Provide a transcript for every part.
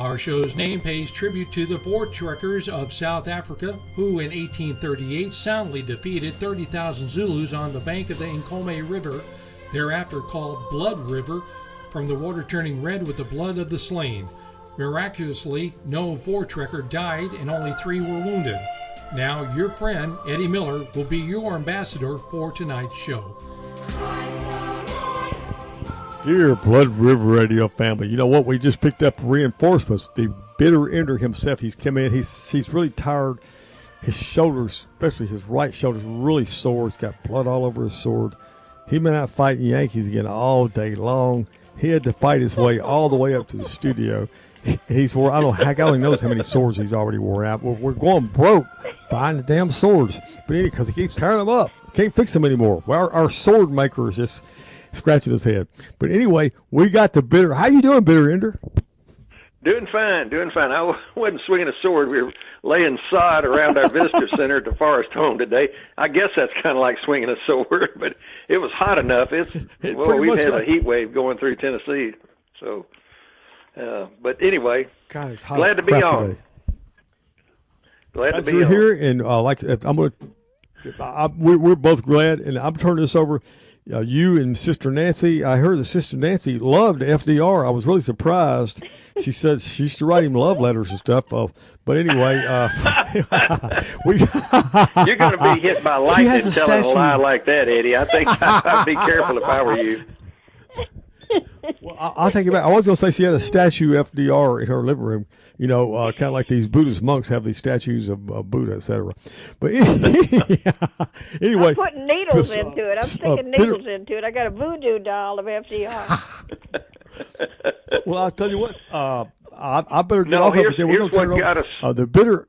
Our show's name pays tribute to the Voortrekkers of South Africa, who in 1838 soundly defeated 30,000 Zulus on the bank of the Nkomo River, thereafter called Blood River, from the water turning red with the blood of the slain. Miraculously, no Voortrekker died and only 3 were wounded. Now, your friend, Eddie Miller, will be your ambassador for tonight's show. Dear Blood River Radio family, you know what? We just picked up reinforcements. The bitter ender himself, he's come in. He's really tired. His shoulders, especially his right shoulder, is really sore. He's got blood all over his sword. He's been out fighting Yankees again all day long. He had to fight his way all the way up to the studio. He's wore, I don't know, heck, I only knows how many swords he's already wore out. We're going broke buying the damn swords. But anyway, because he keeps tearing them up. Can't fix them anymore. Well, our sword maker is just scratching his head. But anyway, we got the bitter. How you doing, bitter ender? Doing fine. I wasn't swinging a sword. We were laying sod around our visitor center at the Forest Home today. I guess that's kind of like swinging a sword, but it was hot enough. We've had a heat wave going through Tennessee. So, but anyway, God, it's hot glad to be on. Today. Glad to be on. Here, and we're both glad, and I'm turning this over. You and Sister Nancy, I heard that Sister Nancy loved FDR. I was really surprised. She said she used to write him love letters and stuff. But anyway, you're going to be hit by lightning telling a lie like that, Eddie. I think I'd be careful if I were you. Well, I'll take it back. I was going to say she had a statue of FDR in her living room. You know, kind of like these Buddhist monks have these statues of Buddha, etc. But anyway, I'm putting needles into it. I'm sticking needles into it. I got a voodoo doll of FDR. Well, I'll tell you what. I better get off of it. Then we're going to turn it over. The bitter.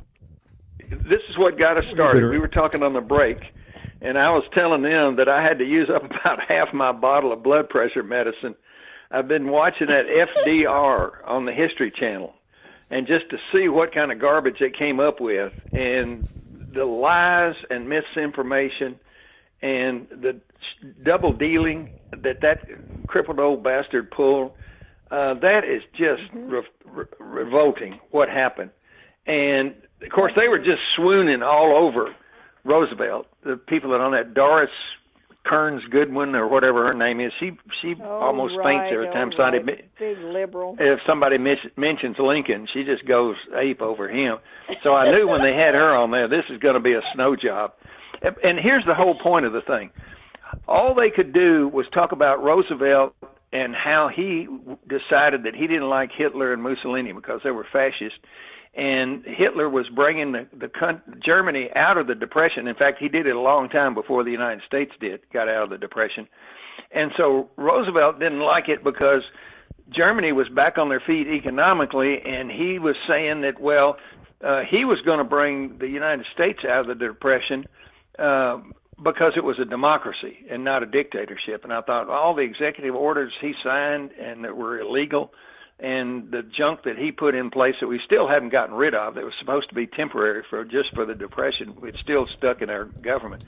This is what got us started. We were talking on the break, and I was telling them that I had to use up about half my bottle of blood pressure medicine. I've been watching that FDR on the History Channel. And just to see what kind of garbage they came up with, and the lies and misinformation, and the double dealing that crippled old bastard pulled, that is just revolting. What happened, and of course they were just swooning all over Roosevelt. The people that on that Doris Kearns Goodwin or whatever her name is, she almost faints every time somebody big liberal. If somebody mentions Lincoln, she just goes ape over him. So I knew when they had her on there, this is going to be a snow job. And here's the whole point of the thing: all they could do was talk about Roosevelt and how he decided that he didn't like Hitler and Mussolini because they were fascist. And Hitler was bringing the Germany out of the Depression. In fact, he did it a long time before the United States got out of the Depression. And so Roosevelt didn't like it because Germany was back on their feet economically, and he was saying that, he was going to bring the United States out of the Depression because it was a democracy and not a dictatorship. And I thought all the executive orders he signed and that were illegal, and the junk that he put in place that we still haven't gotten rid of, that was supposed to be temporary for the Depression, it's still stuck in our government.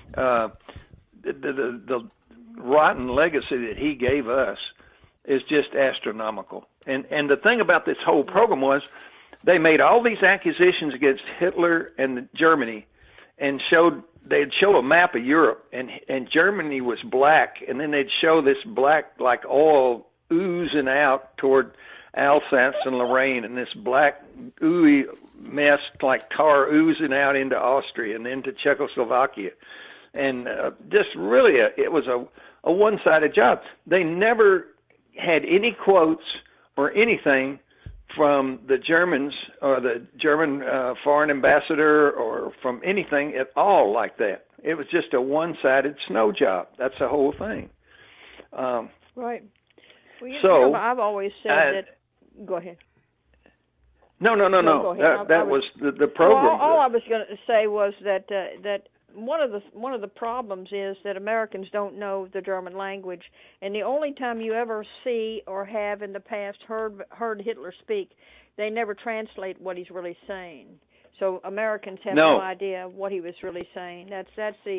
The rotten legacy that he gave us is just astronomical. And the thing about this whole program was they made all these accusations against Hitler and Germany, and they'd show a map of Europe, and Germany was black, and then they'd show this black like oil oozing out toward Alsace and Lorraine, and this black ooey mess like tar oozing out into Austria and into Czechoslovakia. And just really, it was a one-sided job. They never had any quotes or anything from the Germans or the German foreign ambassador or from anything at all like that. It was just a one-sided snow job. That's the whole thing. Right. Well, I've always said that. Go ahead. No. Go ahead. That was the program. Well, all I was going to say was that one of the problems is that Americans don't know the German language, and the only time you ever see or have in the past heard Hitler speak, they never translate what he's really saying. So Americans have no idea what he was really saying. That's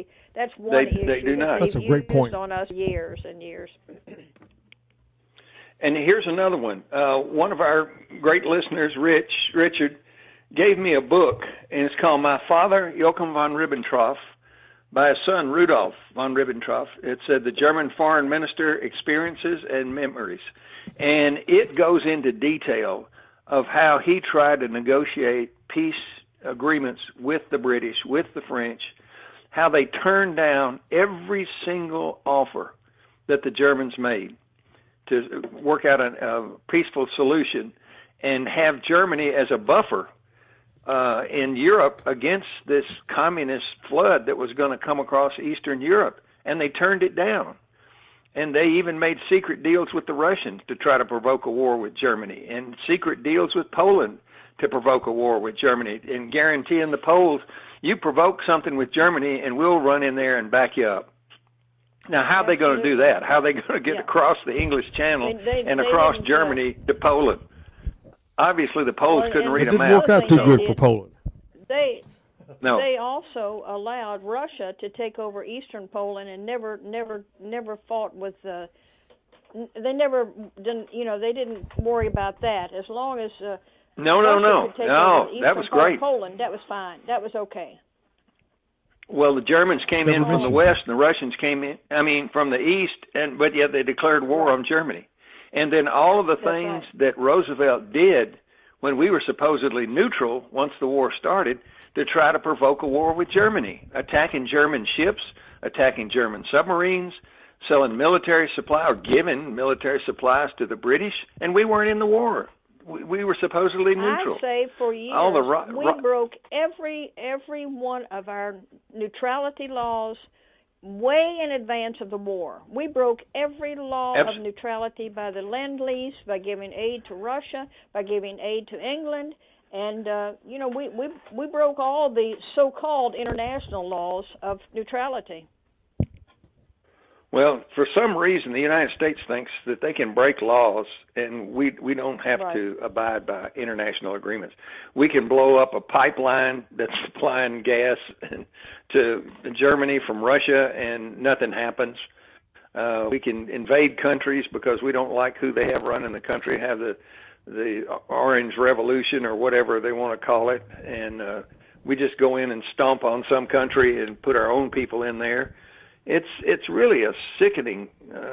one issue. They do not. That's a great point. On us years and years. And here's another one. One of our great listeners, Richard, gave me a book, and it's called My Father, Joachim von Ribbentrop, by his son, Rudolf von Ribbentrop. It said The German Foreign Minister Experiences and Memories. And it goes into detail of how he tried to negotiate peace agreements with the British, with the French, how they turned down every single offer that the Germans made to work out a peaceful solution and have Germany as a buffer in Europe against this communist flood that was going to come across Eastern Europe. And they turned it down. And they even made secret deals with the Russians to try to provoke a war with Germany, and secret deals with Poland to provoke a war with Germany, and guaranteeing the Poles, you provoke something with Germany and we'll run in there and back you up. Now, how are they going to do that? How are they going to get across the English Channel and across Germany to Poland? Obviously, the Poles couldn't read a map. It didn't work out too good for Poland. They also allowed Russia to take over eastern Poland and never fought with the. They never didn't. They didn't worry about that as long as. No. That was great. Poland, that was fine. That was okay. Well, the Germans came in from the west, and the Russians came in. From the east, but yet they declared war on Germany. And then all of the things that Roosevelt did when we were supposedly neutral once the war started to try to provoke a war with Germany, attacking German ships, attacking German submarines, selling military supply or giving military supplies to the British, and we weren't in the war. We were supposedly neutral. I say for years we broke every one of our neutrality laws way in advance of the war. We broke every law of neutrality by the Lend-Lease, by giving aid to Russia, by giving aid to England, and we broke all the so-called international laws of neutrality. Well, for some reason, the United States thinks that they can break laws, and we don't have to abide by international agreements. We can blow up a pipeline that's supplying gas to Germany from Russia, and nothing happens. We can invade countries because we don't like who they have running the country, have the Orange Revolution or whatever they want to call it, and we just go in and stomp on some country and put our own people in there. It's really a sickening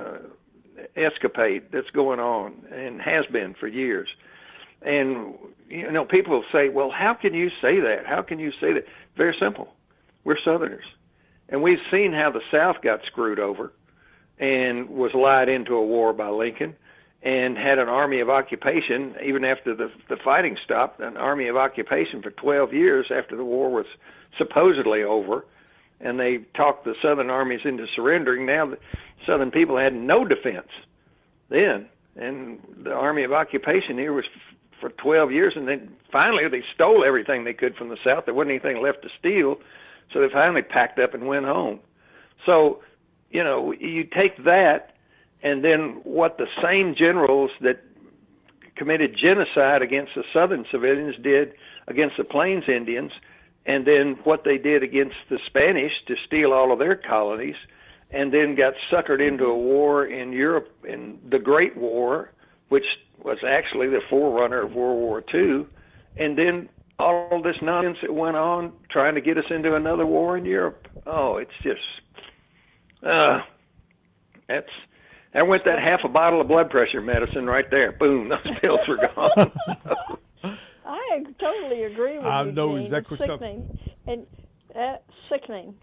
escapade that's going on and has been for years. And, people say, well, how can you say that? How can you say that? Very simple. We're Southerners. And we've seen how the South got screwed over and was lied into a war by Lincoln and had an army of occupation, even after the fighting stopped, an army of occupation for 12 years after the war was supposedly over. And they talked the Southern armies into surrendering. Now the Southern people had no defense then. And the army of occupation here was for 12 years. And then finally they stole everything they could from the South. There wasn't anything left to steal. So they finally packed up and went home. So, you take that, and then what the same generals that committed genocide against the Southern civilians did against the Plains Indians, and then what they did against the Spanish to steal all of their colonies, and then got suckered into a war in Europe, in the Great War, which was actually the forerunner of World War II, and then all this nonsense that went on trying to get us into another war in Europe. Oh, it's just, that went that half a bottle of blood pressure medicine right there. Boom, those pills were gone. I totally agree with you. I know Gene. exactly it's sickening. And sickening.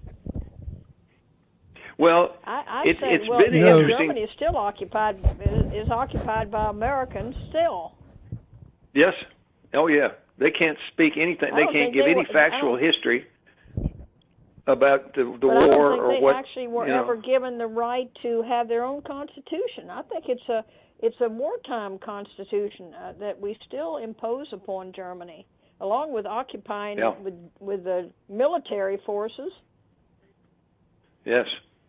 Well, it's been interesting. Germany is still occupied by Americans still. Yes. Oh yeah. They can't speak anything. They can't give any factual history about the war or what. I don't think they actually were ever given the right to have their own constitution. I think it's a wartime constitution that we still impose upon Germany, along with occupying with the military forces. Yes,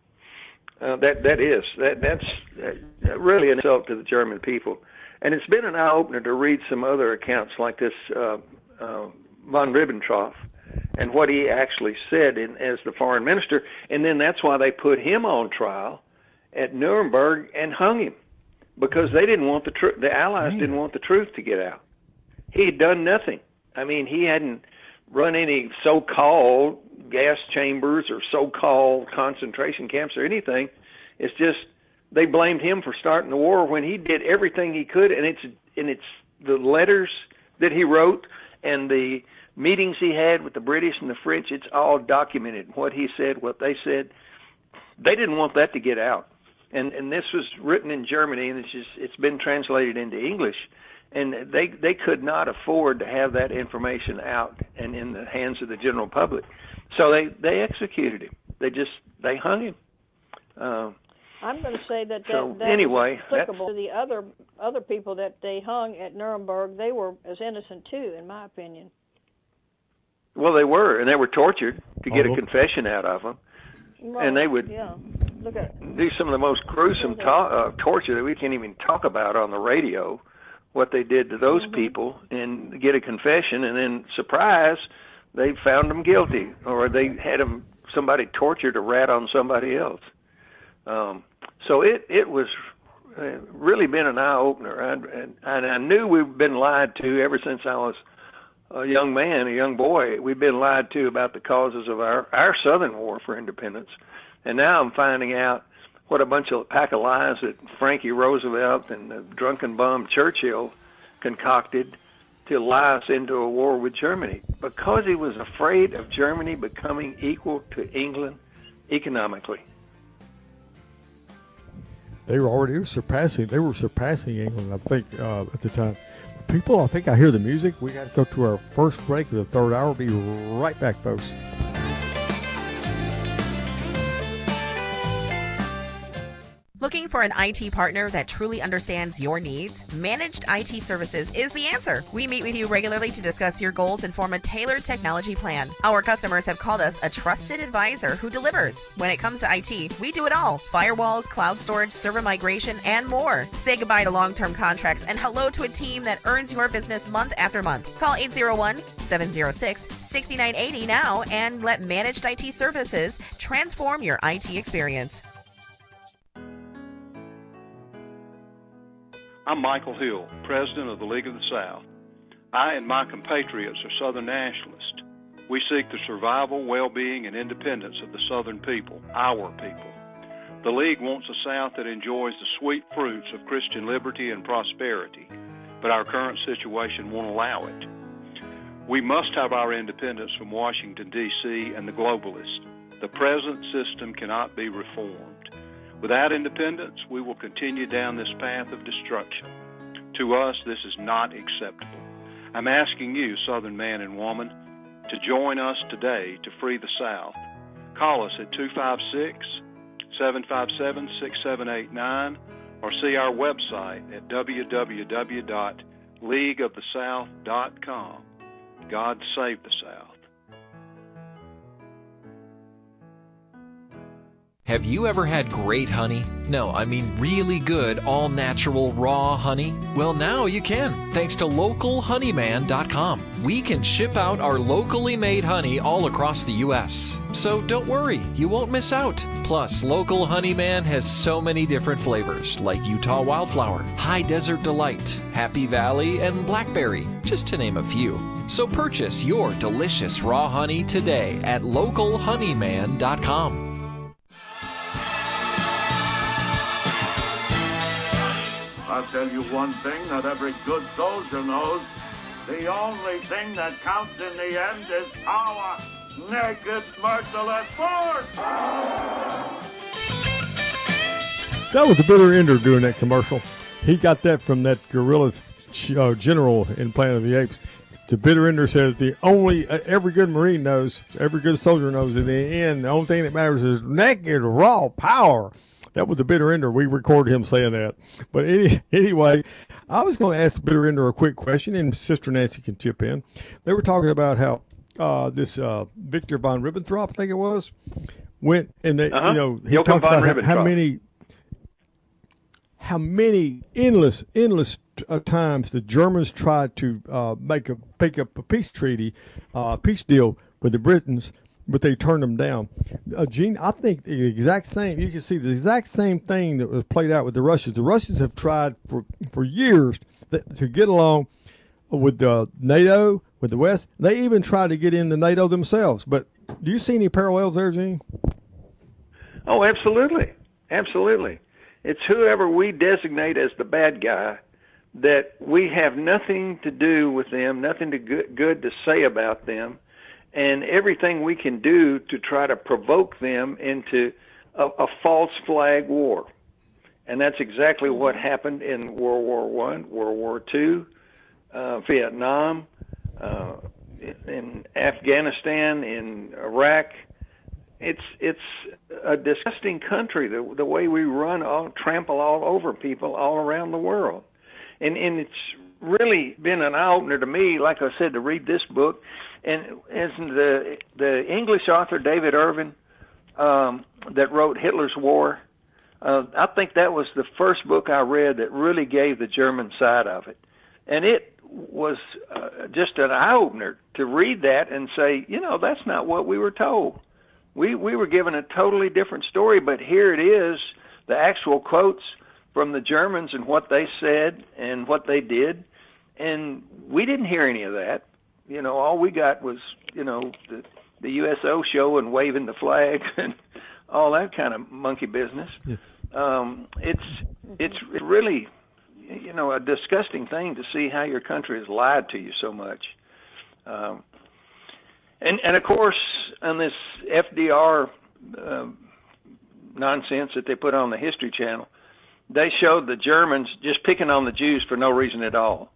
that's really an insult to the German people, and it's been an eye opener to read some other accounts like this von Ribbentrop and what he actually said as the foreign minister, and then that's why they put him on trial at Nuremberg and hung him. because they didn't want the truth. The Allies didn't want the truth to get out. He had done nothing. I mean, he hadn't run any so-called gas chambers or so-called concentration camps or anything. It's just they blamed him for starting the war when he did everything he could, and it's the letters that he wrote and the meetings he had with the British and the French. It's all documented. What he said, what they said. They didn't want that to get out. And this was written in Germany, and it's been translated into English, and they could not afford to have that information out and in the hands of the general public. So they executed him. They hung him. I'm going to say that anyway, was applicable to the other people that they hung at Nuremberg. They were as innocent too, in my opinion. Well, they were tortured to get a confession out of them. Well, and they would do some of the most gruesome torture that we can't even talk about on the radio, what they did to those people, and get a confession, and then, surprise, they found them guilty, or they had somebody tortured a rat on somebody else. So it was really been an eye-opener, and I knew we'd been lied to ever since I was a young man, a young boy. We've been lied to about the causes of our Southern War for independence. And now I'm finding out what a pack of lies that Frankie Roosevelt and the drunken bum Churchill concocted to lie us into a war with Germany because he was afraid of Germany becoming equal to England economically. They were surpassing England, I think, at the time. People, I think I hear the music. We got to go to our first break of the third hour. We'll be right back, folks. Looking for an IT partner that truly understands your needs? Managed IT Services is the answer. We meet with you regularly to discuss your goals and form a tailored technology plan. Our customers have called us a trusted advisor who delivers. When it comes to IT, we do it all. Firewalls, cloud storage, server migration, and more. Say goodbye to long-term contracts and hello to a team that earns your business month after month. Call 801-706-6980 now and let Managed IT Services transform your IT experience. I'm Michael Hill, President of the League of the South. I and my compatriots are Southern nationalists. We seek the survival, well-being, and independence of the Southern people, our people. The League wants a South that enjoys the sweet fruits of Christian liberty and prosperity, but our current situation won't allow it. We must have our independence from Washington, D.C. and the globalists. The present system cannot be reformed. Without independence, we will continue down this path of destruction. To us, this is not acceptable. I'm asking you, Southern man and woman, to join us today to free the South. Call us at 256-757-6789 or see our website at www.leagueofthesouth.com. God save the South. Have you ever had great honey? No, I mean really good, all-natural, raw honey? Well, now you can, thanks to localhoneyman.com. We can ship out our locally made honey all across the U.S. So don't worry, you won't miss out. Plus, Local Honeyman has so many different flavors, like Utah Wildflower, High Desert Delight, Happy Valley, and Blackberry, just to name a few. So purchase your delicious raw honey today at localhoneyman.com. I'll tell you one thing that every good soldier knows. The only thing that counts in the end is power. Naked, merciless force! That was the Bitter Ender doing that commercial. He got that from that guerrilla general in Planet of the Apes. The Bitter Ender says every good Marine knows, every good soldier knows in the end, the only thing that matters is naked, raw power. That was the Bitter Ender. We recorded him saying that. But anyway, I was going to ask the Bitter Ender a quick question, and Sister Nancy can chip in. They were talking about how this Victor von Ribbentrop, I think it was, went and they, he Joachim talked von about how many endless times the Germans tried to make a peace treaty, peace deal with the Britons, but they turned them down. Gene, I think the exact same. You can see the exact same thing that was played out with the Russians. The Russians have tried for years to get along with the NATO, with the West. They even tried to get into NATO themselves. But do you see any parallels there, Gene? Oh, absolutely, absolutely. It's whoever we designate as the bad guy that we have nothing to do with them, nothing good to say about them, and everything we can do to try to provoke them into a false flag war. And that's exactly what happened in World War I, World War II, Vietnam, in Afghanistan, in Iraq. It's a disgusting country, the way we trample all over people all around the world. And it's really been an eye-opener to me, like I said, to read this book. And as the English author David Irving that wrote Hitler's War, I think that was the first book I read that really gave the German side of it. And it was just an eye-opener to read that and say, that's not what we were told. We were given a totally different story, but here it is, the actual quotes from the Germans and what they said and what they did, and we didn't hear any of that. All we got was, the USO show and waving the flag and all that kind of monkey business. Yeah. It's really, a disgusting thing to see how your country has lied to you so much. And of course, on this FDR nonsense that they put on the History Channel, they showed the Germans just picking on the Jews for no reason at all.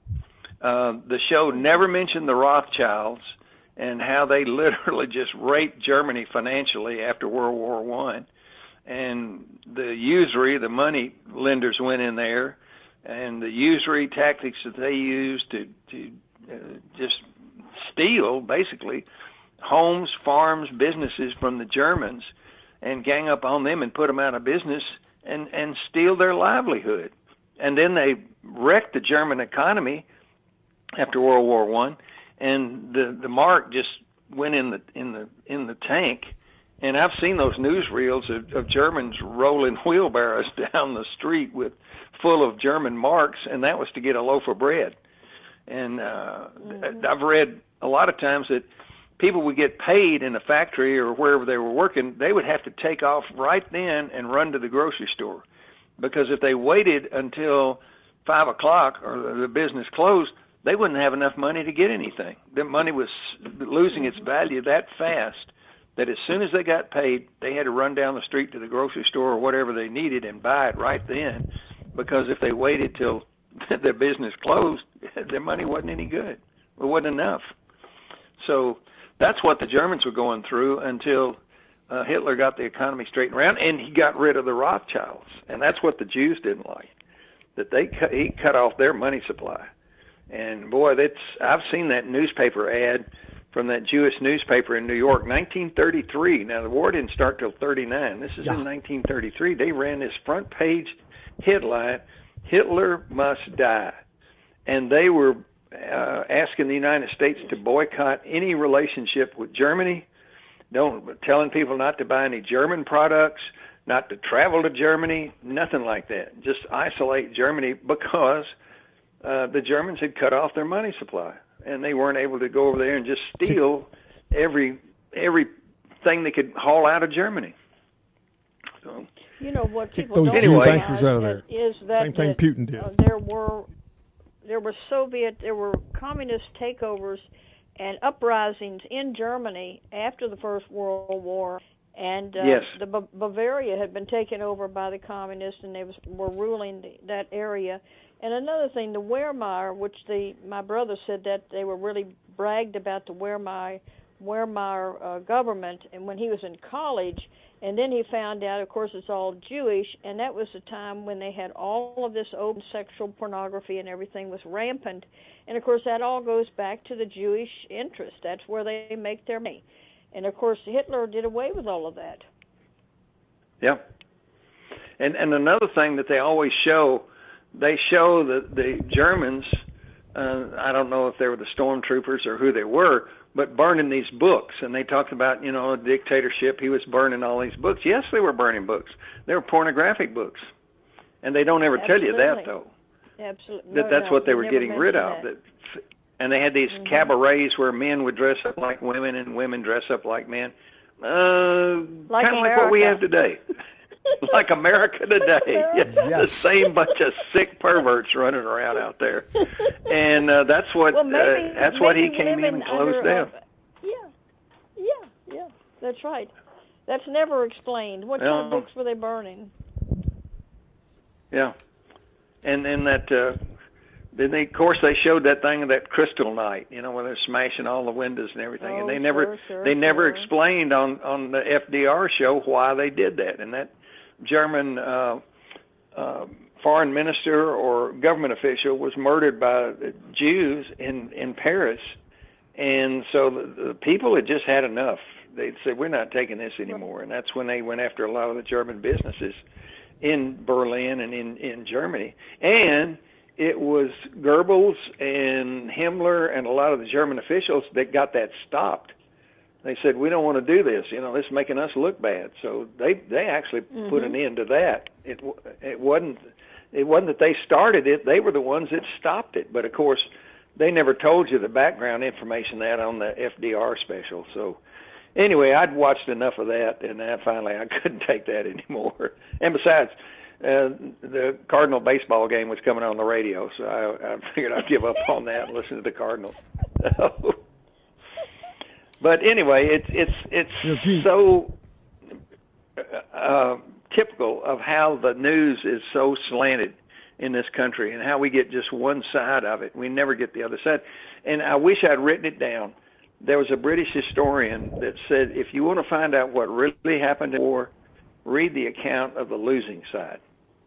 The show never mentioned the Rothschilds and how they literally just raped Germany financially after World War I. And the usury, the money lenders went in there, and the usury tactics that they used to just steal, basically, homes, farms, businesses from the Germans and gang up on them and put them out of business and steal their livelihood. And then they wrecked the German economy after World War I, and the mark just went in the tank. And I've seen those newsreels of Germans rolling wheelbarrows down the street full of German marks, and that was to get a loaf of bread. And I've read a lot of times that people would get paid in a factory or wherever they were working, they would have to take off right then and run to the grocery store. Because if they waited until 5 o'clock or the business closed, they wouldn't have enough money to get anything. The money was losing its value that fast that as soon as they got paid, they had to run down the street to the grocery store or whatever they needed and buy it right then. Because if they waited till their business closed, their money wasn't any good. It wasn't enough. So that's what the Germans were going through until Hitler got the economy straightened around, and he got rid of the Rothschilds. And that's what the Jews didn't like, that he cut off their money supply. And boy, I've seen that newspaper ad from that Jewish newspaper in New York, 1933. Now, the war didn't start till 39. This is in 1933. They ran this front page headline, "Hitler must die." And they were asking the United States to boycott any relationship with Germany, telling people not to buy any German products, not to travel to Germany, nothing like that. Just isolate Germany because the Germans had cut off their money supply, and they weren't able to go over there and just steal everything they could haul out of Germany. So, what kick people those don't Jew realize bankers out of there. Is that same thing Putin did. There were communist takeovers and uprisings in Germany after the First World War, and yes. the Bavaria had been taken over by the communists, and they were ruling that area. And another thing, the Wehrmacht, which my brother said that they were really bragged about the Wehrmacht government, and when he was in college. And then he found out, of course, it's all Jewish, and that was the time when they had all of this open sexual pornography and everything was rampant. And, of course, that all goes back to the Jewish interest. That's where they make their money. And, of course, Hitler did away with all of that. Yeah. And another thing that they always show, they show that the Germans, I don't know if they were the stormtroopers or who they were but burning these books. And they talked about, a dictatorship. He was burning all these books. Yes, they were burning books. They were pornographic books. And they don't ever tell you that, though. Absolutely. That's what they were getting rid of. And they had these cabarets where men would dress up like women and women dress up like men. Kind of like what we have today. Like America today. Yes. The same bunch of sick perverts running around out there. And that's what he came in and closed down. Yeah. That's right. That's never explained. What kind of books were they burning? Yeah. And then then they showed that thing of that Crystal Night, where they're smashing all the windows and everything. And they never explained on the FDR show why they did that. And that German foreign minister or government official was murdered by Jews in Paris. And so the people had just had enough. They said, we're not taking this anymore. And that's when they went after a lot of the German businesses in Berlin and in Germany. And it was Goebbels and Himmler and a lot of the German officials that got that stopped. They said, we don't want to do this. This is making us look bad. So they actually put an end to that. It wasn't that they started it. They were the ones that stopped it. But, of course, they never told you the background information that on the FDR special. So, anyway, I'd watched enough of that, and finally I couldn't take that anymore. And besides, the Cardinal baseball game was coming on the radio, so I figured I'd give up on that and listen to the Cardinals. But anyway, it's so typical of how the news is so slanted in this country and how we get just one side of it. We never get the other side. And I wish I'd written it down. There was a British historian that said, if you want to find out what really happened in the war, read the account of the losing side.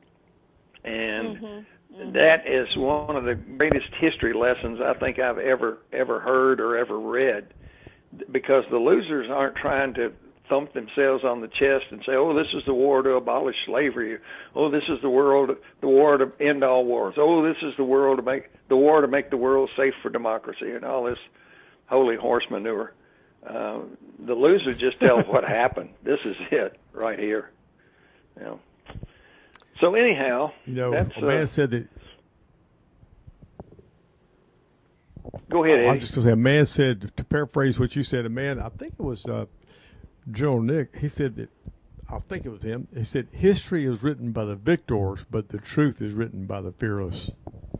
And that is one of the greatest history lessons I think I've ever heard or ever read, because the losers aren't trying to thump themselves on the chest and say, oh, this is the war to abolish slavery. Oh, this is the war to end all wars. Oh, this is the war to make the world safe for democracy, and all this holy horse manure. The loser just tells what happened. This is it right here. So anyhow, a man said that. Go ahead, Eddie. I'm just going to say, a man said, to paraphrase what you said, I think it was General Nick, he said that, I think it was him, he said, history is written by the victors, but the truth is written by the fearless.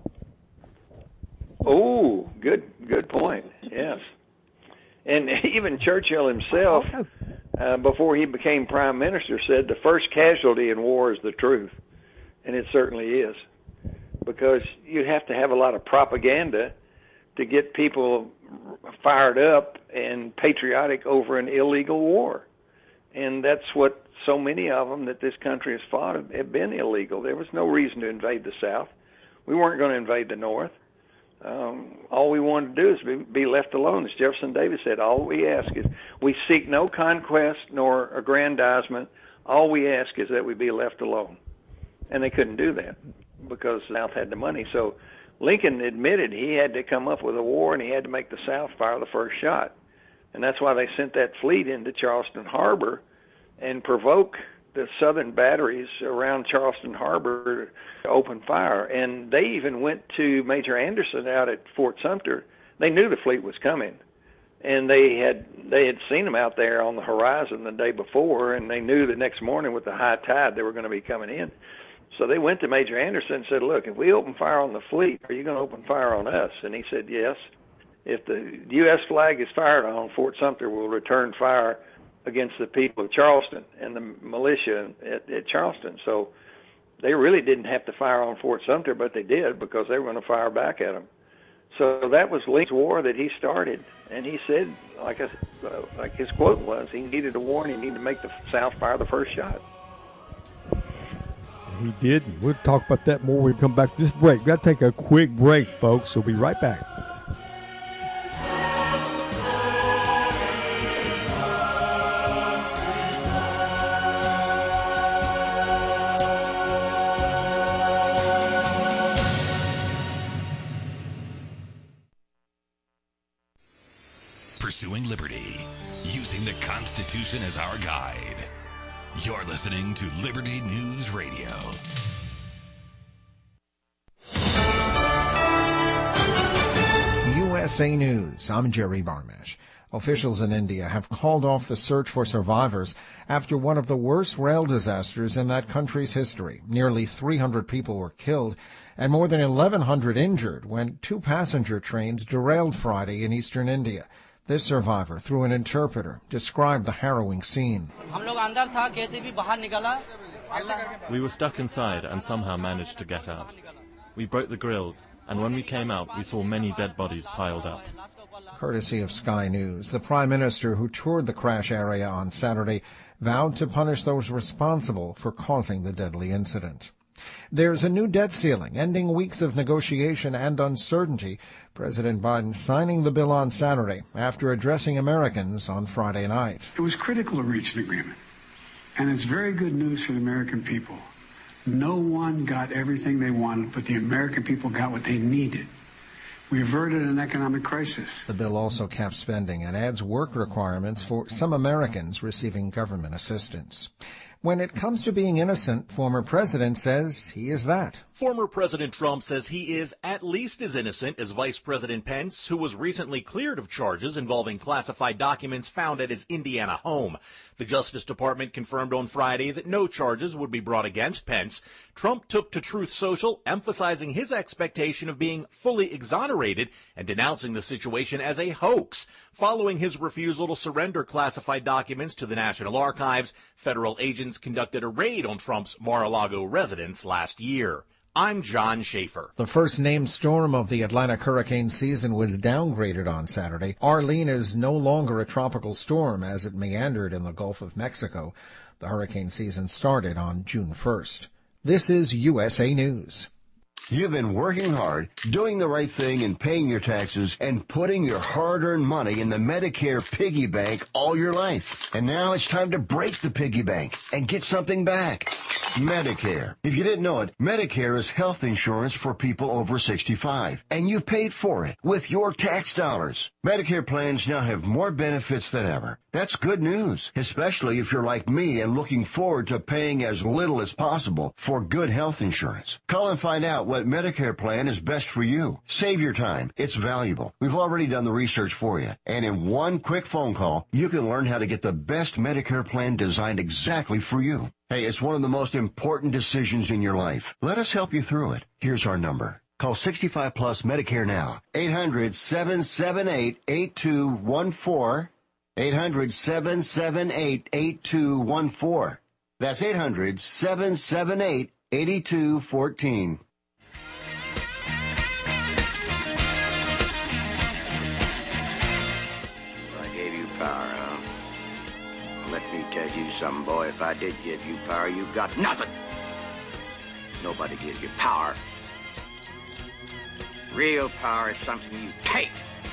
Oh, good point, yes. And even Churchill himself, before he became prime minister, said the first casualty in war is the truth. And it certainly is, because you have to have a lot of propaganda to get people fired up and patriotic over an illegal war. And that's what so many of them that this country has fought have been illegal. There was no reason to invade the South. We weren't going to invade the North. All we wanted to do is be left alone. As Jefferson Davis said, all we ask is, we seek no conquest nor aggrandizement. All we ask is that we be left alone. And they couldn't do that because the South had the money. So Lincoln admitted he had to come up with a war, and he had to make the South fire the first shot. And that's why they sent that fleet into Charleston Harbor and provoke the southern batteries around Charleston Harbor to open fire. And they even went to Major Anderson out at Fort Sumter. They knew the fleet was coming, and they had seen them out there on the horizon the day before, and they knew the next morning with the high tide they were going to be coming in. So they went to Major Anderson and said, look, if we open fire on the fleet, are you going to open fire on us? And he said, yes. If the U.S. flag is fired on, Fort Sumter will return fire against the people of Charleston and the militia at Charleston. So they really didn't have to fire on Fort Sumter, but they did, because they were going to fire back at them. So that was Lincoln's war that he started. And he said, like his quote was, he needed a war and he needed to make the South fire the first shot. He did. We'll talk about that more when we come back to this break. We've got to take a quick break, folks, so we'll be right back. pursuing liberty, using the Constitution as our guide. You're listening to Liberty News Radio. USA News. I'm Jerry Barmash. Officials in India have called off the search for survivors after one of the worst rail disasters in that country's history. Nearly 300 people were killed and more than 1,100 injured when two passenger trains derailed Friday in eastern India. This survivor, through an interpreter, described the harrowing scene. We were stuck inside and somehow managed to get out. We broke the grills, and when we came out, we saw many dead bodies piled up. Courtesy of Sky News, the Prime Minister who toured the crash area on Saturday vowed to punish those responsible for causing the deadly incident. There's a new debt ceiling, ending weeks of negotiation and uncertainty. President Biden signing the bill on Saturday after addressing Americans on Friday night. It was critical to reach an agreement, and it's very good news for the American people. No one got everything they wanted, but the American people got what they needed. We averted an economic crisis. The bill also caps spending and adds work requirements for some Americans receiving government assistance. When it comes to being innocent, former president says he is that. Former President Trump says he is at least as innocent as Vice President Pence, who was recently cleared of charges involving classified documents found at his Indiana home. The Justice Department confirmed on Friday that no charges would be brought against Pence. Trump took to Truth Social, emphasizing his expectation of being fully exonerated and denouncing the situation as a hoax. Following his refusal to surrender classified documents to the National Archives, federal agents conducted a raid on Trump's Mar-a-Lago residence last year. I'm John Schaefer. The first named storm of the Atlantic hurricane season was downgraded on Saturday. Arlene is no longer a tropical storm as it meandered in the Gulf of Mexico. The hurricane season started on June 1st. This is USA News. You've been working hard, doing the right thing and paying your taxes and putting your hard-earned money in the Medicare piggy bank all your life. And now it's time to break the piggy bank and get something back. Medicare. If you didn't know it, Medicare is health insurance for people over 65. And you paid for it with your tax dollars. Medicare plans now have more benefits than ever. That's good news, especially if you're like me and looking forward to paying as little as possible for good health insurance. Call and find out what Medicare plan is best for you. Save your time. It's valuable. We've already done the research for you. And in one quick phone call, you can learn how to get the best Medicare plan designed exactly for you. Hey, it's one of the most important decisions in your life. Let us help you through it. Here's our number. Call 65 Plus Medicare now. 800-778-8214. 800-778-8214. That's 800-778-8214. I gave you power, huh? Let me tell you something, boy. If I did give you power, you got nothing. Nobody gives you power. Real power is something you take.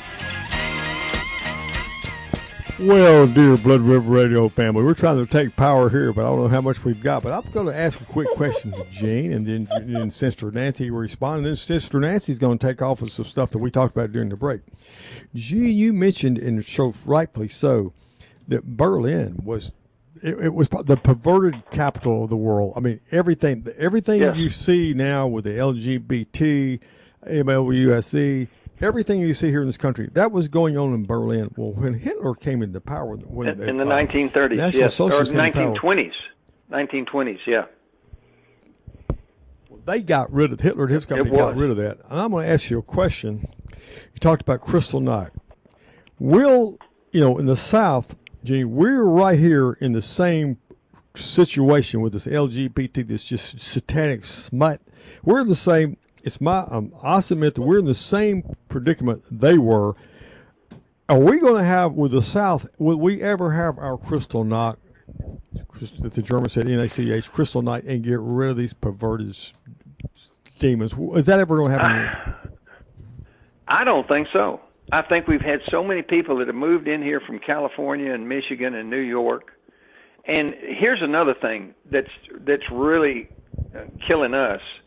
Well, dear Blood River Radio family, we're trying to take power here, but I don't know how much we've got. But I'm going to ask a quick question to Gene, and then Sister Nancy will respond. And then Sister Nancy's going to take off with some stuff that we talked about during the break. Gene, you mentioned, and so rightfully so, that Berlin was it was the perverted capital of the world. I mean, everything yes. You see now with the LGBT, MLUSE, everything you see here in this country, that was going on in Berlin. Well, when Hitler came into power, in the 1930s, yes, or 1920s, 1920s, yeah. Well, they got rid of Hitler and his company got rid of that. And I'm going to ask you a question. You talked about Crystal Night. In the South, Gene, we're right here in the same situation with this LGBT, this just satanic smut. We're in the same. I submit that we're in the same predicament they were. Are we going to have, with the South, will we ever have our Crystal Night, that the Germans said NACH, Crystal Night, and get rid of these perverted demons? Is that ever going to happen? I don't think so. I think we've had so many people that have moved in here from California and Michigan and New York. And here's another thing that's really killing us.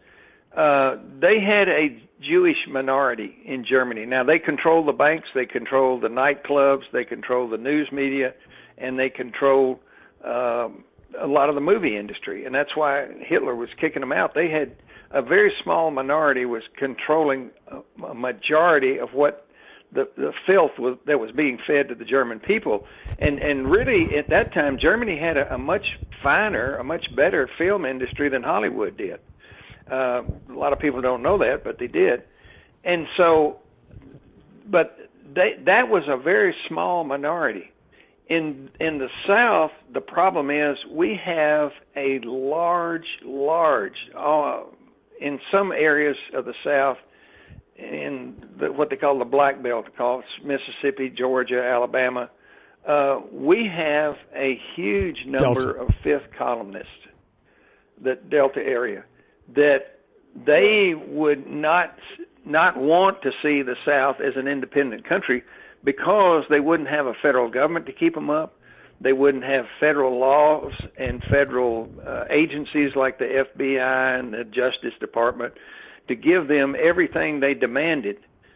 they had a Jewish minority in Germany. Now, they controlled the banks, they controlled the nightclubs, they controlled the news media, and they controlled a lot of the movie industry. And that's why Hitler was kicking them out. They had a very small minority was controlling a majority of what the filth that was being fed to the German people. And really, at that time, Germany had a much finer, a much better film industry than Hollywood did. A lot of people don't know that, but they did. And so, but that was a very small minority. In the South, the problem is we have a large, in some areas of the South, in what they call the Black Belt, Mississippi, Georgia, Alabama, we have a huge number of fifth columnists, the Delta area, that they would not want to see the South as an independent country because they wouldn't have a federal government to keep them up. They wouldn't have federal laws and federal agencies like the FBI and the Justice Department to give them everything they demanded.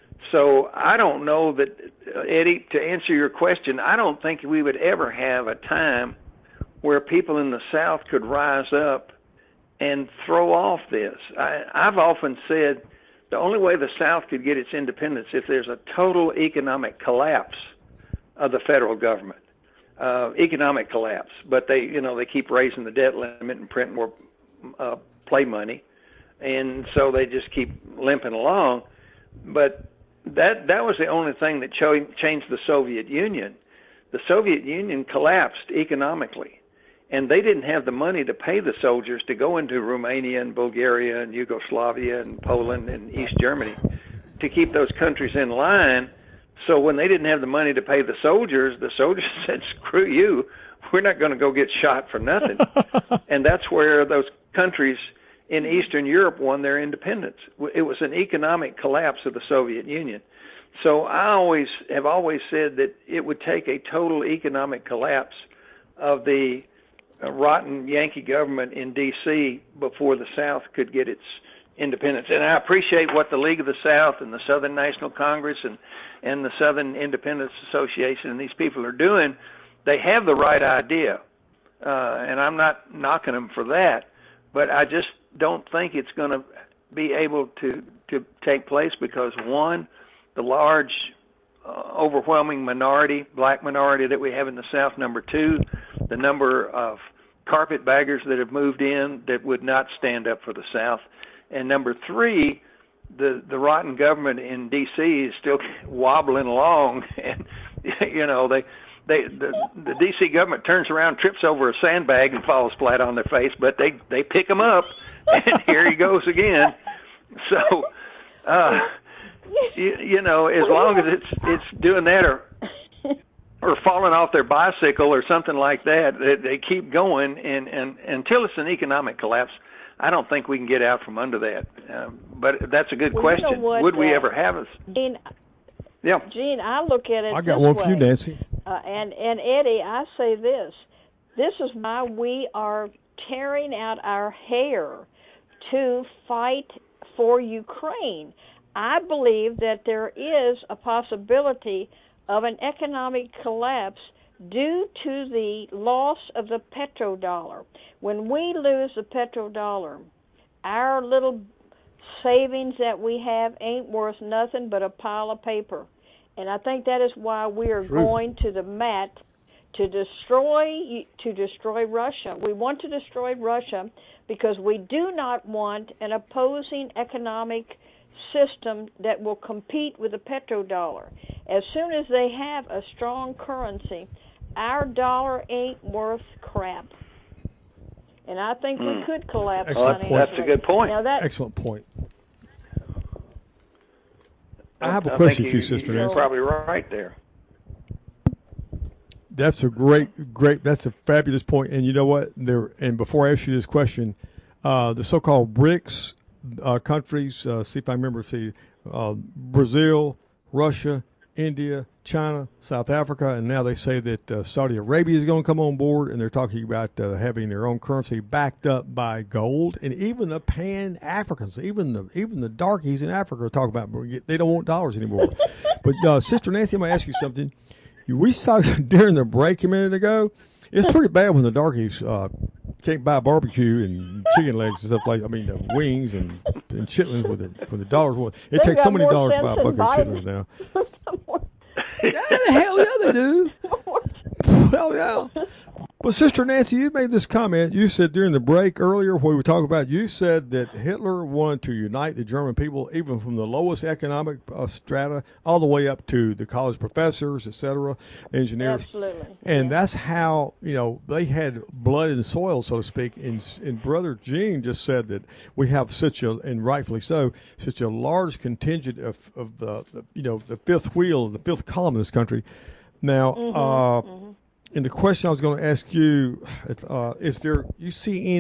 So I don't know that, Eddie, to answer your question, I don't think we would ever have a time where people in the South could rise up and throw off this. I've often said the only way the South could get its independence if there's a total economic collapse of the federal government. Economic collapse, but they keep raising the debt limit and printing more play money, and so they just keep limping along. But that was the only thing that changed the Soviet Union. The Soviet Union collapsed economically, and they didn't have the money to pay the soldiers to go into Romania and Bulgaria and Yugoslavia and Poland and East Germany to keep those countries in line. So when they didn't have the money to pay the soldiers said, screw you, we're not going to go get shot for nothing. And that's where those countries in Eastern Europe won their independence. It was an economic collapse of the Soviet Union. So I have always said that it would take a total economic collapse of the rotten Yankee government in D.C. before the South could get its independence. And I appreciate what the League of the South and the Southern National Congress and the Southern Independence Association and these people are doing. They have the right idea, and I'm not knocking them for that, but I just don't think it's going to be able to take place because, one, the large, overwhelming black minority that we have in the South. Number two, the number of carpetbaggers that have moved in that would not stand up for the South. And number three, the rotten government in D.C. is still wobbling along, and the D.C. government turns around, trips over a sandbag, and falls flat on their face. But they pick them up, and here he goes again. So, as long as it's doing that or falling off their bicycle or something like that, they keep going, and until it's an economic collapse, I don't think we can get out from under that. But that's a good question. You know what, would we ever have us? Gene, yeah. Gene, I look at it I got this one for you, way. Nancy. And Eddie, I say this. This is why we are tearing out our hair to fight for Ukraine. I believe that there is a possibility of an economic collapse due to the loss of the petrodollar. When we lose the petrodollar, our little savings that we have ain't worth nothing but a pile of paper. And I think that is why we are going to the mat to destroy Russia. We want to destroy Russia because we do not want an opposing economic system that will compete with the petrodollar. As soon as they have a strong currency, our dollar ain't worth crap. And I think we could collapse financially. That's a good point. Excellent point. I have a question for you, Sister Nancy. You're probably right there. That's a great, that's a fabulous point. And you know what? And before I ask you this question, the so-called BRICS countries, see if I remember, Brazil, Russia, India, China, South Africa, and now they say that Saudi Arabia is going to come on board, and they're talking about having their own currency backed up by gold. And even the Pan-Africans, even the darkies in Africa are talking about they don't want dollars anymore. But Sister Nancy, I'm going to ask you something. We saw during the break a minute ago, it's pretty bad when the darkies can't buy barbecue and chicken legs and stuff wings and chitlins when the dollars. It takes so many dollars to buy a bucket of chitlins now. Hell yeah, they do. Hell yeah. Well, Sister Nancy, you made this comment. You said during the break earlier when we were talking about, you said that Hitler wanted to unite the German people, even from the lowest economic strata all the way up to the college professors, etc., engineers. Absolutely. And that's how, they had blood in the soil, so to speak. And Brother Gene just said that we have and rightfully so, such a large contingent of the fifth wheel, the fifth column in this country. Now, and the question I was going to ask you is: do you see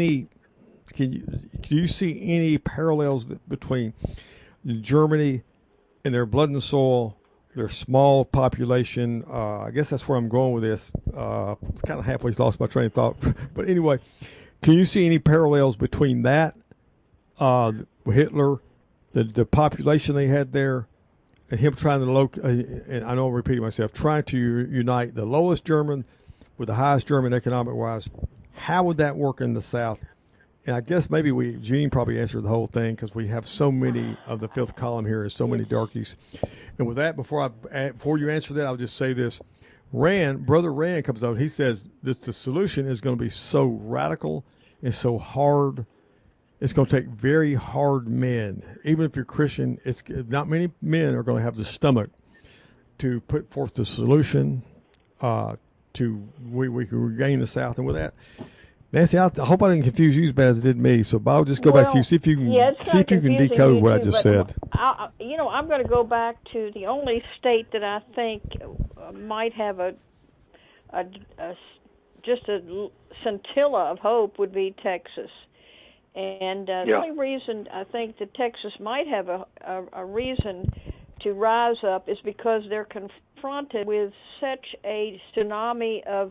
any parallels between Germany and their blood and soil, their small population? I guess that's where I'm going with this. Kind of halfway lost my train of thought, but anyway, can you see any parallels between that, Hitler, the population they had there, and him trying to and I know I'm repeating myself, trying to unite the lowest German with the highest German economic-wise? How would that work in the South? And I guess maybe Gene probably answered the whole thing because we have so many of the fifth column here and so many darkies. And with that, before you answer that, I'll just say this. Brother Rand comes out. He says that the solution is going to be so radical and so hard. It's going to take very hard men. Even if you're Christian, not many men are going to have the stomach to put forth the solution we can regain the South. And with that, Nancy, I hope I didn't confuse you as bad as it did me. So I'll just go back to you, see if you can decode what I just said. I'm going to go back to the only state that I think might have just a scintilla of hope would be Texas. And the only reason I think that Texas might have a reason to rise up is because they're confronted with such a tsunami of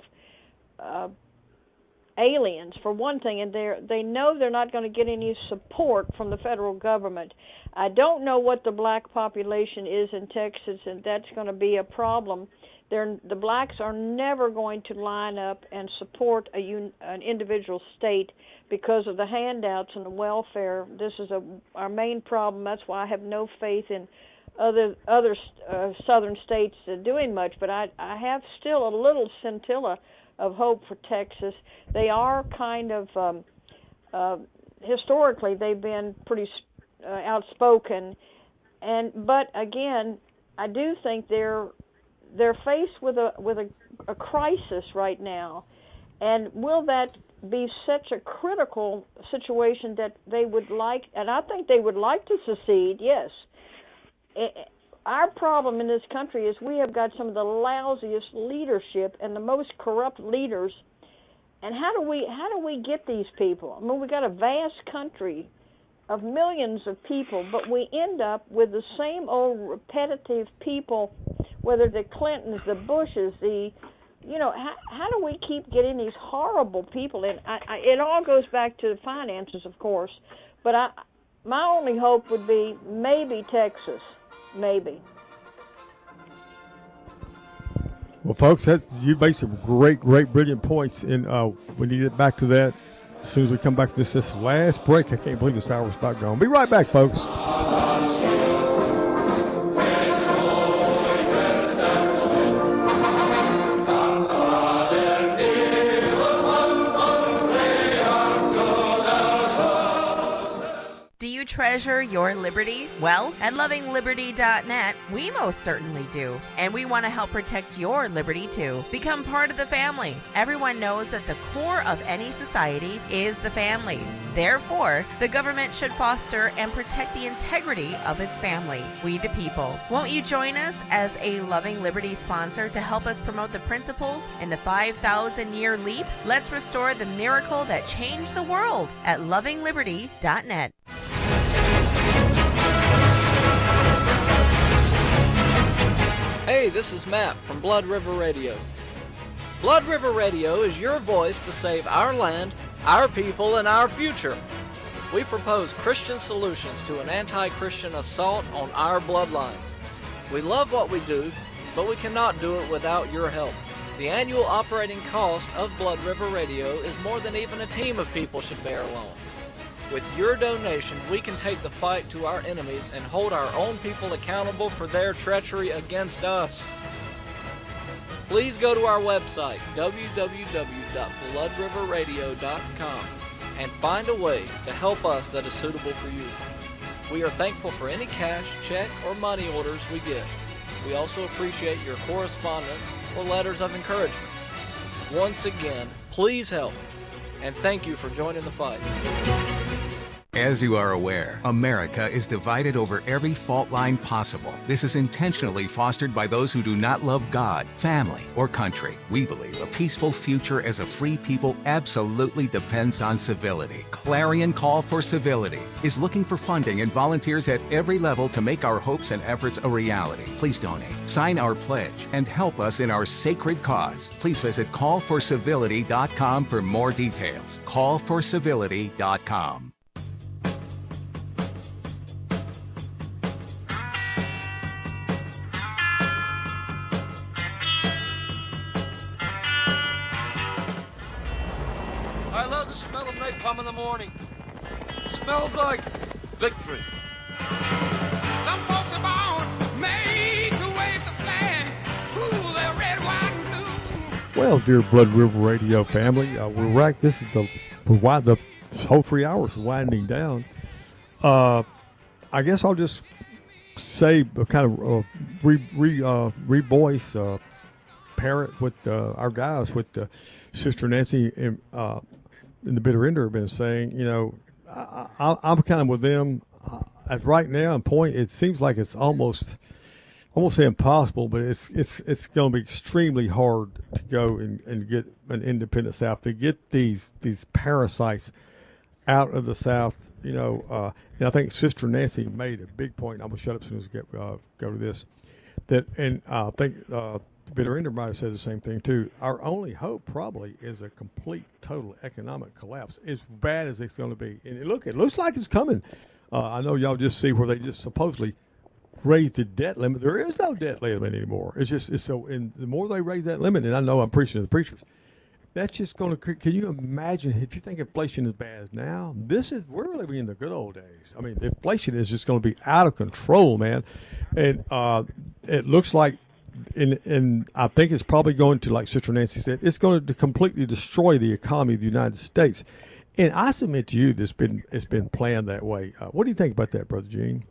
aliens, for one thing, and they know they're not going to get any support from the federal government. I don't know what the black population is in Texas, and that's going to be a problem. The blacks are never going to line up and support an individual state because of the handouts and the welfare. This is our main problem. That's why I have no faith in other southern states doing much. But I have still a little scintilla of hope for Texas. They are kind of historically they've been pretty outspoken, but again, I do think they're faced with a crisis right now, and will that be such a critical situation that they would like, and I think they would like to secede, yes. Our problem in this country is we have got some of the lousiest leadership and the most corrupt leaders, and how do we get these people? I mean, we got a vast country of millions of people, but we end up with the same old repetitive people, whether the Clintons, the Bushes, how do we keep getting these horrible people in? It all goes back to the finances, of course, but my only hope would be maybe Texas, maybe. Well, folks, you made some great, brilliant points, and we need to get back to that as soon as we come back to this last break. I can't believe this hour's about gone. Be right back, folks. Treasure your liberty? Well, at lovingliberty.net, we most certainly do. And we want to help protect your liberty too. Become part of the family. Everyone knows that the core of any society is the family. Therefore, the government should foster and protect the integrity of its family, we the people. Won't you join us as a Loving Liberty sponsor to help us promote the principles in the 5,000-year leap? Let's restore the miracle that changed the world at lovingliberty.net. Hey, Hey, this is Matt from Blood River Radio. Blood River Radio is your voice to save our land, our people, and our future. We propose Christian solutions to an anti-Christian assault on our bloodlines. We love what we do, but we cannot do it without your help. The annual operating cost of Blood River Radio is more than even a team of people should bear alone. With your donation, we can take the fight to our enemies and hold our own people accountable for their treachery against us. Please go to our website, www.bloodriverradio.com, and find a way to help us that is suitable for you. We are thankful for any cash, check, or money orders we get. We also appreciate your correspondence or letters of encouragement. Once again, please help, and thank you for joining the fight. As you are aware, America is divided over every fault line possible. This is intentionally fostered by those who do not love God, family, or country. We believe a peaceful future as a free people absolutely depends on civility. Clarion Call for Civility is looking for funding and volunteers at every level to make our hopes and efforts a reality. Please donate, sign our pledge, and help us in our sacred cause. Please visit callforcivility.com for more details. Callforcivility.com. I love the smell of napalm in the morning. Smells like victory. Some folks are born made to wave the flag. Ooh, they're red, white, and blue. Well, dear Blood River Radio family, we're right. This is the whole 3 hours is winding down. I guess I'll just say kind of re-voice parent with our guys with Sister Nancy and the Bitter Ender have been saying. You know, I'm kind of with them. As right now, in point, it seems like it's almost, I won't say impossible, but it's going to be extremely hard to go and get an independent South, to get these parasites out of the South. You know, and I think Sister Nancy made a big point. I'm gonna shut up as soon as we go to this. That, and I think Bitter Ender might have said the same thing too. Our only hope probably is a complete, total economic collapse, as bad as it's going to be. And it looks like it's coming. I know y'all just see where they just supposedly raised the debt limit. There is no debt limit anymore. It's so. And the more they raise that limit, and I know I'm preaching to the preachers, that's just going to. Can you imagine if you think inflation is bad as now? We're living in the good old days. I mean, the inflation is just going to be out of control, man. And it looks like. And I think it's probably going to, like Sister Nancy said, it's going to completely destroy the economy of the United States. And I submit to you, it's been planned that way. What do you think about that, Brother Gene?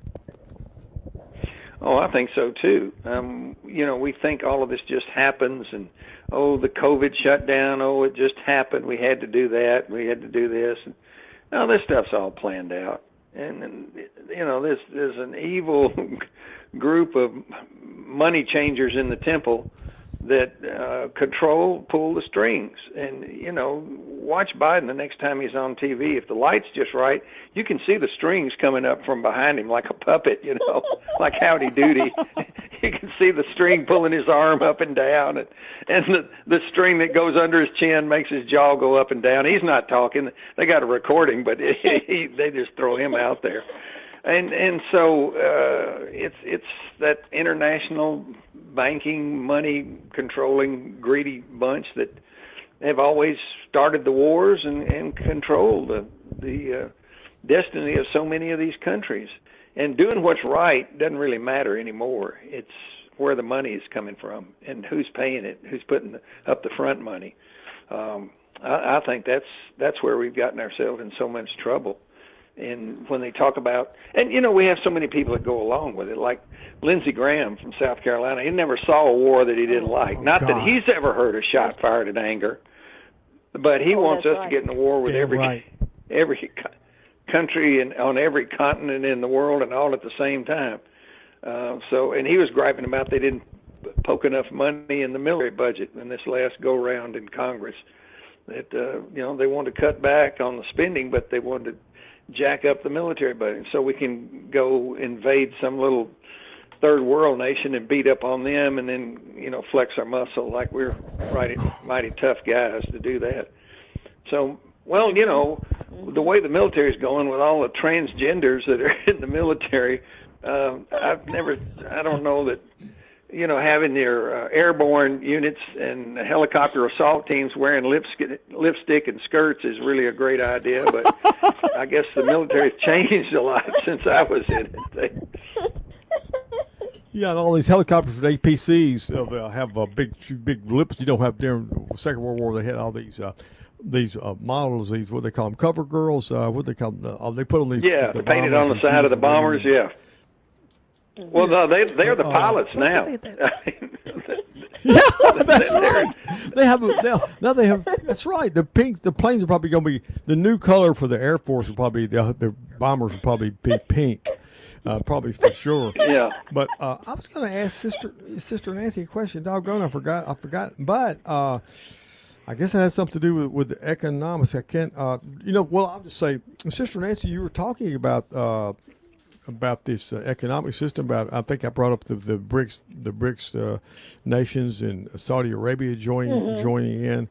Oh, I think so too. You know, we think all of this just happens, and the COVID shutdown. It just happened. We had to do that. We had to do this. And, no, this stuff's all planned out. And you know, there's an evil group of money changers in the temple that pull the strings. And, you know, watch Biden the next time he's on TV. If the light's just right, you can see the strings coming up from behind him like a puppet, you know, like Howdy Doody. You can see the string pulling his arm up and down, and the string that goes under his chin makes his jaw go up and down. He's not talking. They got a recording, but they just throw him out there. And so it's that international banking, money controlling, greedy bunch that have always started the wars and controlled the destiny of so many of these countries. And doing what's right doesn't really matter anymore. It's where the money is coming from and who's paying it, who's putting up the front money. I think that's where we've gotten ourselves in so much trouble. And when they talk about, and you know, we have so many people that go along with it, like Lindsey Graham from South Carolina. He never saw a war that he didn't like. Not that he's ever heard a shot fired at anger, but he wants us to get in a war with every country and on every continent in the world and all at the same time. And he was griping about they didn't poke enough money in the military budget in this last go round in Congress. That you know, they wanted to cut back on the spending, but they wanted to jack up the military budget so we can go invade some little third world nation and beat up on them, and then flex our muscle like we're mighty tough guys to do that. So, well, the way the military's going with all the transgenders that are in the military, I don't know that, having your airborne units and helicopter assault teams wearing lipstick and skirts is really a great idea, but I guess the military's changed a lot since I was in it. Yeah, and all these helicopters with APCs have big lips. You don't have during the Second World War. They had all these models, these what they call them, cover girls. What they call them? They put on these. Yeah, the painted on the side of the bombers. Yeah. Well, no, they're the pilots now. Yeah, that's right. They have. That's right. The planes are probably going to be the new color for the Air Force. Will probably the bombers will probably be pink. Probably for sure. Yeah. But I was going to ask Sister Nancy a question. Doggone, I forgot. But I guess it has something to do with the economics. I can't. Well, I'll just say, Sister Nancy, you were talking about this economic system. I think I brought up the BRICS nations and Saudi Arabia joining in.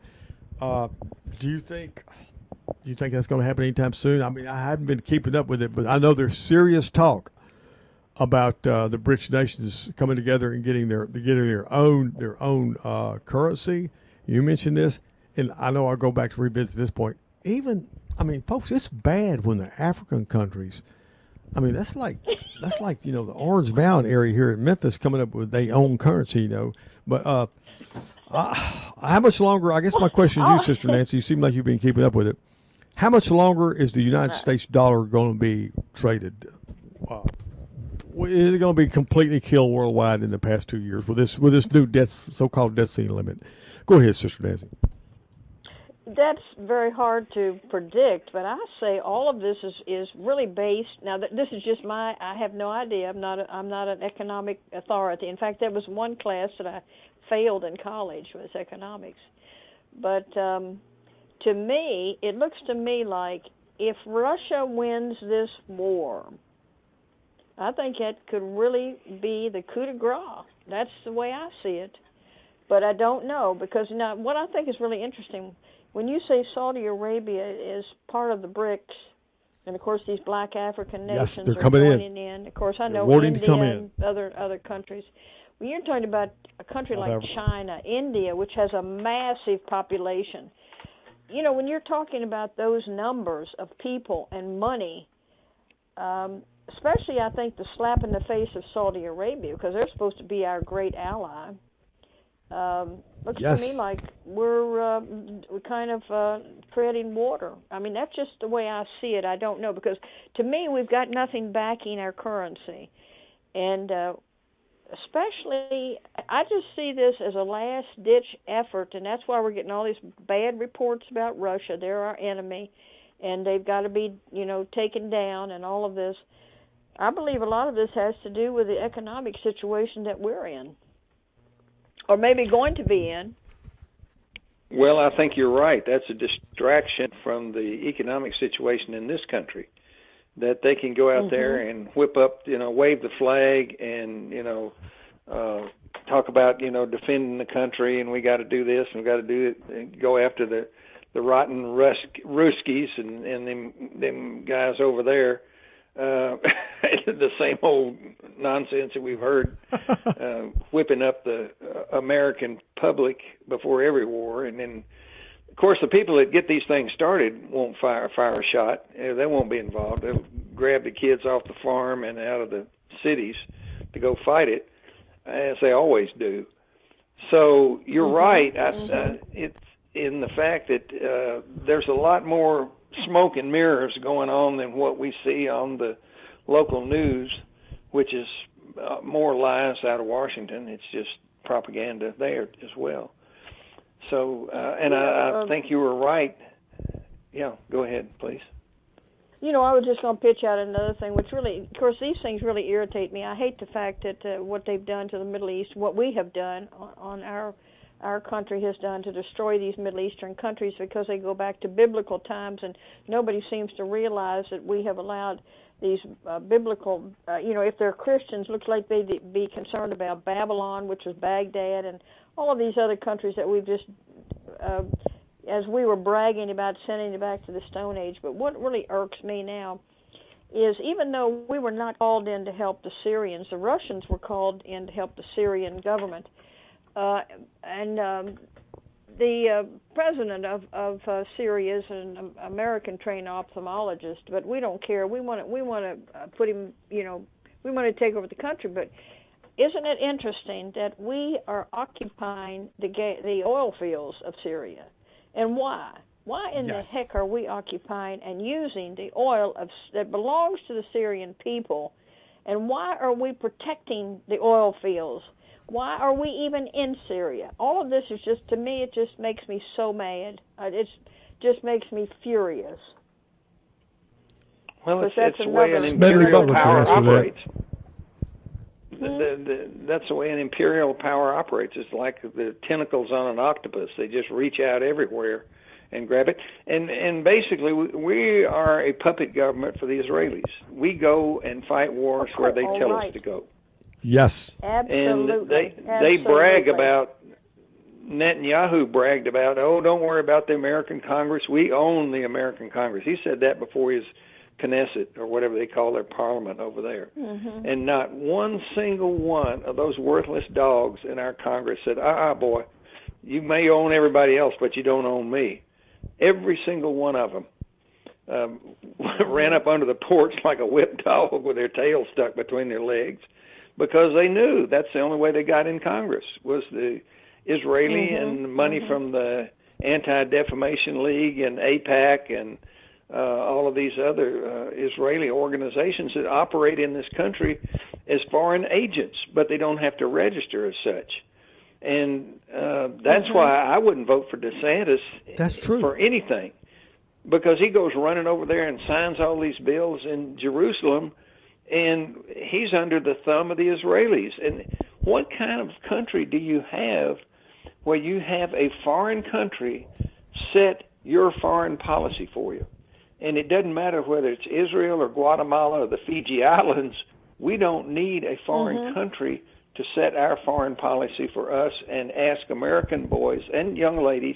Do you think that's going to happen anytime soon? I mean, I haven't been keeping up with it, but I know there's serious talk about the BRICS nations coming together and getting their own currency. You mentioned this, and I know I'll go back to revisit this point. Folks, it's bad when the African countries. I mean, that's like the Orange Mound area here at Memphis coming up with their own currency, But how much longer? I guess my question to you, Sister Nancy, you seem like you've been keeping up with it. How much longer is the United States dollar going to be traded? Is it going to be completely killed worldwide in the past 2 years with this new so-called debt ceiling limit? Go ahead, Sister Nancy. That's very hard to predict, but I say all of this is really based. Now, this is just I have no idea. I'm not an economic authority. In fact, there was one class that I failed in college was economics. But to me, it looks to me like if Russia wins this war, I think it could really be the coup de grace. That's the way I see it. But I don't know, because what I think is really interesting, when you say Saudi Arabia is part of the BRICS, and of course these black African nations are joining in. Of course, I know India and other countries. When you're talking about a country like China, India, which has a massive population, when you're talking about those numbers of people and money, especially I think the slap in the face of Saudi Arabia, because they're supposed to be our great ally. Looks to me like we're kind of treading water. I mean, that's just the way I see it. I don't know, because to me we've got nothing backing our currency. And especially, I just see this as a last-ditch effort, and that's why we're getting all these bad reports about Russia. They're our enemy, and they've got to be, taken down and all of this. I believe a lot of this has to do with the economic situation that we're in, or maybe going to be in. Well, I think you're right. That's a distraction from the economic situation in this country, that they can go out there and whip up, wave the flag and, talk about, defending the country, and we got to do this and we got to do it, and go after the rotten Ruskies and them guys over there. The same old nonsense that we've heard, whipping up the American public before every war. And then, of course, the people that get these things started won't fire a shot. They won't be involved. They'll grab the kids off the farm and out of the cities to go fight it, as they always do. So you're right. It's in the fact that there's a lot more smoke and mirrors going on than what we see on the local news, which is more lies out of Washington. It's just propaganda there as well. So, and I think you were right. Yeah, go ahead, please. I was just going to pitch out another thing, which really, of course, these things really irritate me. I hate the fact that what they've done to the Middle East, what we have done on our country has done to destroy these Middle Eastern countries, because they go back to biblical times, and nobody seems to realize that we have allowed biblical, if they're Christians, looks like they'd be concerned about Babylon, which was Baghdad, and all of these other countries that we've just, as we were bragging about sending it back to the Stone Age. But what really irks me now is, even though we were not called in to help the Syrians, the Russians were called in to help the Syrian government. The president of Syria is an American-trained ophthalmologist, but we don't care. We want to put him, we want to take over the country. But isn't it interesting that we are occupying the oil fields of Syria? And why? Why in the heck are we occupying and using the oil that belongs to the Syrian people? And why are we protecting the oil fields? Why are we even in Syria? All of this is just, to me, it just makes me so mad. It just makes me furious. Well, it's the way an imperial power operates. That's the way an imperial power operates. It's like the tentacles on an octopus. They just reach out everywhere and grab it. And basically, we are a puppet government for the Israelis. We go and fight wars where they tell us to go. Yes. Absolutely. And they brag about, Netanyahu bragged about, don't worry about the American Congress. We own the American Congress. He said that before his Knesset, or whatever they call their parliament over there. Mm-hmm. And not one single one of those worthless dogs in our Congress said, boy, you may own everybody else, but you don't own me. Every single one of them ran up under the porch like a whipped dog with their tail stuck between their legs, because they knew that's the only way they got in Congress, was the Israeli and money from the Anti-Defamation League and AIPAC and all of these other Israeli organizations that operate in this country as foreign agents, but they don't have to register as such. And that's why I wouldn't vote for DeSantis for anything, because he goes running over there and signs all these bills in Jerusalem, and he's under the thumb of the Israelis. And what kind of country do you have where you have a foreign country set your foreign policy for you? And it doesn't matter whether it's Israel or Guatemala or the Fiji Islands. We don't need a foreign country to set our foreign policy for us and ask American boys and young ladies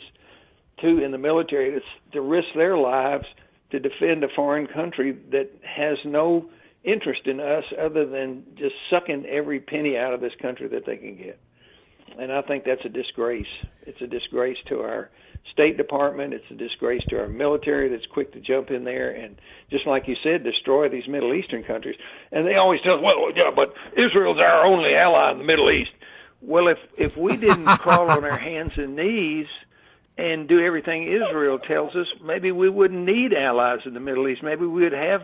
in the military to risk their lives to defend a foreign country that has no interest in us other than just sucking every penny out of this country that they can get. And I think that's a disgrace. It's a disgrace to our State Department. It's a disgrace to our military that's quick to jump in there and, just like you said, destroy these Middle Eastern countries. And they always tell us, well, yeah, but Israel's our only ally in the Middle East. Well, if we didn't crawl on our hands and knees and do everything Israel tells us, maybe we wouldn't need allies in the Middle East. Maybe we would have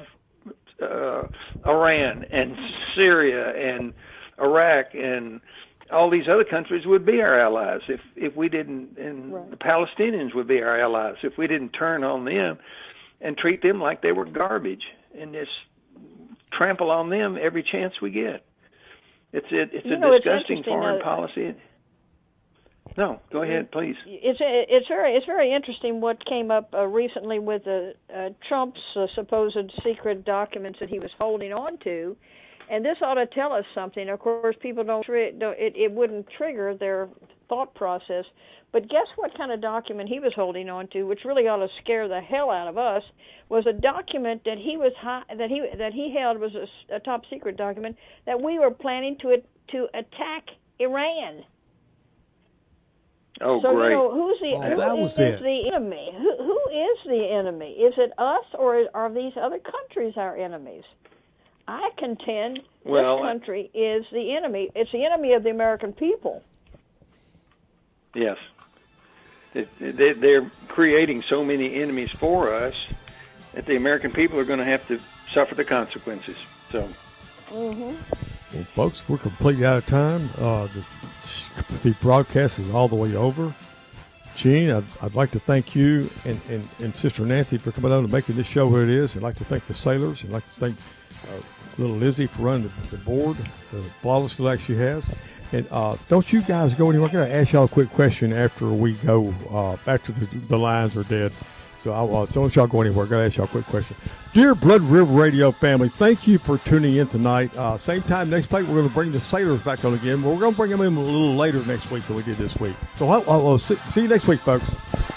Iran and Syria and Iraq and all these other countries would be our allies if we didn't, and the Palestinians would be our allies if we didn't turn on them and treat them like they were garbage and just trample on them every chance we get. It's a disgusting foreign policy. No, go ahead, please. It's very interesting what came up recently with Trump's supposed secret documents that he was holding on to. And this ought to tell us something. Of course, people it wouldn't trigger their thought process. But guess what kind of document he was holding on to, which really ought to scare the hell out of us, was a document that he held was a top secret document that we were planning to attack Iran. Oh, so, great! Who's the enemy? Who is the enemy? Is it us, or are these other countries our enemies? I contend this country is the enemy. It's the enemy of the American people. Yes. They're creating so many enemies for us that the American people are going to have to suffer the consequences. So. Well, folks, we're completely out of time. The broadcast is all the way over. Gene, I'd like to thank you and Sister Nancy for coming on and making this show what it is. I'd like to thank the sailors. I'd like to thank little Lizzie for running the board, flawlessly like she has. And don't you guys go anywhere. I'm going to ask y'all a quick question after we go, after the lines are dead. So don't y'all go anywhere. Got to ask y'all a quick question. Dear Blood River Radio family, thank you for tuning in tonight. Same time next week, we're going to bring the Sailors back on again. We're going to bring them in a little later next week than we did this week. So I'll see you next week, folks.